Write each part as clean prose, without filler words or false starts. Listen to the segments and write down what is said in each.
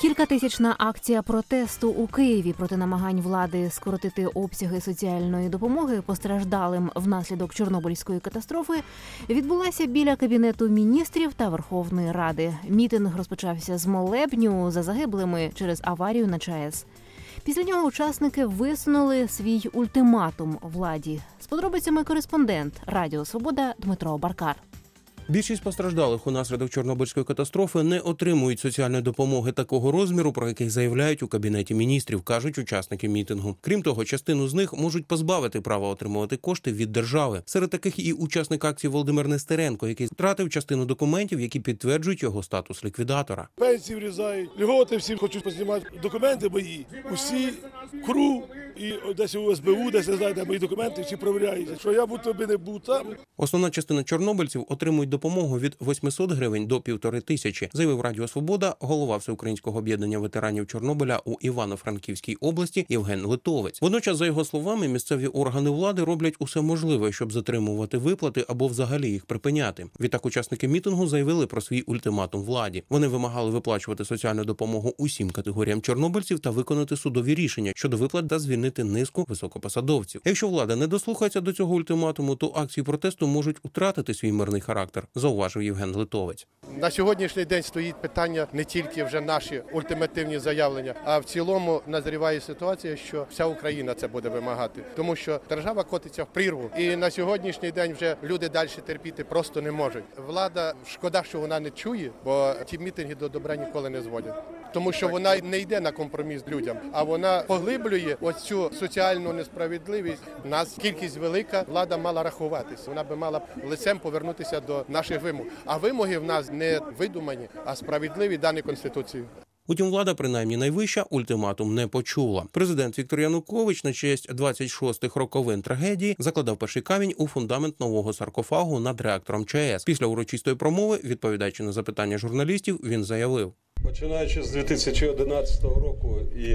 Кількатисячна акція протесту у Києві проти намагань влади скоротити обсяги соціальної допомоги постраждалим внаслідок Чорнобильської катастрофи відбулася біля Кабінету міністрів та Верховної Ради. Мітинг розпочався з молебню за загиблими через аварію на ЧАЕС. Після нього учасники висунули свій ультиматум владі. З подробицями кореспондент Радіо Свобода Дмитро Баркар. Більшість постраждалих унаслідок Чорнобильської катастрофи не отримують соціальної допомоги такого розміру, про яких заявляють у Кабінеті міністрів, кажуть учасники мітингу. Крім того, частину з них можуть позбавити права отримувати кошти від держави. Серед таких і учасник акції Володимир Нестеренко, який втратив частину документів, які підтверджують його статус ліквідатора. Пенсії врізають, льготи всім хочуть познімати, документи мої, усі КРУ і десь у СБУ, десь не знаю, де мої документи, всі перевіряють. Якщо я будь-то би не був там. Основна частина чорнобильців отримують допомогу від 800 гривень до 1500, заявив Радіо Свобода голова Всеукраїнського об'єднання ветеранів Чорнобиля у Івано-Франківській області Євген Литовець. Водночас, за його словами, місцеві органи влади роблять усе можливе, щоб затримувати виплати або взагалі їх припиняти. Відтак учасники мітингу заявили про свій ультиматум владі. Вони вимагали виплачувати соціальну допомогу усім категоріям чорнобильців та виконати судові рішення щодо виплат та звільнити низку високопосадовців. Якщо влада не дослухається до цього ультиматуму, то акції протесту можуть втратити свій мирний характер, зауважив Євген Литовець. На сьогоднішній день стоїть питання не тільки вже наші ультимативні заявлення, а в цілому назріває ситуація, що вся Україна це буде вимагати. Тому що держава котиться в прірву. І на сьогоднішній день вже люди далі терпіти просто не можуть. Влада, шкода, що вона не чує, бо ті мітинги до добра ніколи не зводять. Тому що вона не йде на компроміс людям, а вона поглиблює ось цю соціальну несправедливість. У нас кількість велика, влада мала рахуватися. Вона би мала лицем повернутися до наших вимог. А вимоги в нас не видумані, а справедливі, дані Конституцією. Утім, влада, принаймні найвища, ультиматум не почула. Президент Віктор Янукович на честь 26-х роковин трагедії закладав перший камінь у фундамент нового саркофагу над реактором ЧАЕС. Після урочистої промови, відповідаючи на запитання журналістів, він заявив: починаючи з 2011 року і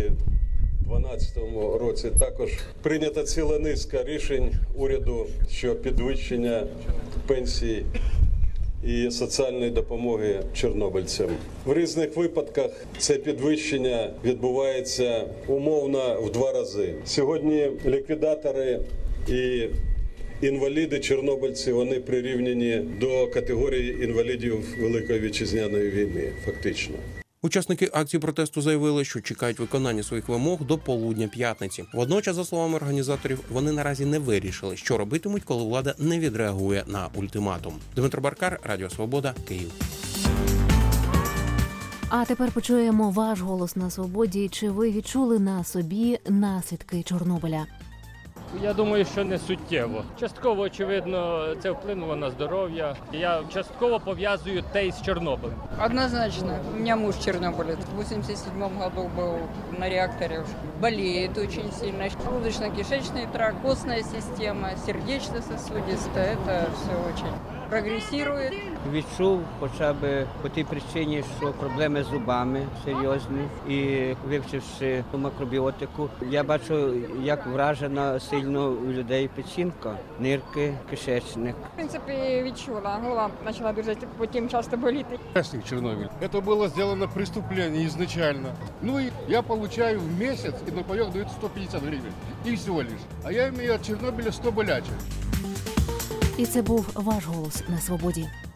2012 році також прийнята ціла низка рішень уряду щодо підвищення пенсій і соціальної допомоги чорнобильцям. В різних випадках це підвищення відбувається умовно в 2 рази. Сьогодні ліквідатори і інваліди, чорнобильці, вони прирівняні до категорії інвалідів Великої Вітчизняної війни, фактично. Учасники акції протесту заявили, що чекають виконання своїх вимог до полудня п'ятниці. Водночас, за словами організаторів, вони наразі не вирішили, що робитимуть, коли влада не відреагує на ультиматум. Дмитро Баркар, Радіо Свобода, Київ. А тепер почуємо ваш голос на свободі. Чи ви відчули на собі наслідки Чорнобиля? Я думаю, що не суттєво. Частково, очевидно, це вплинуло на здоров'я. Я частково пов'язую те із Чорнобилем. Однозначно. У меня муж чернобылец. В 87 году был на реакторе. Болеет очень сильно. Желудочно-кишечный тракт, костная система, сердечно-сосудистая. Это все очень прогресирует. Відчув хоча б по тій причині, що проблеми з зубами серйозні, і вивчивши макробіотику, я бачу, як вражена сильно у людей печінка, нирки, кишечник. В принципі, відчула. Голова почала дуже потім часто боліти. Участник Чернобыль. Это было сделано преступление изначально. Ну и я получаю в месяц, и на паёк дают 150 гривен. И всего лишь. А я имею от Чернобыля 100 болячек. І це був ваш голос на свободі.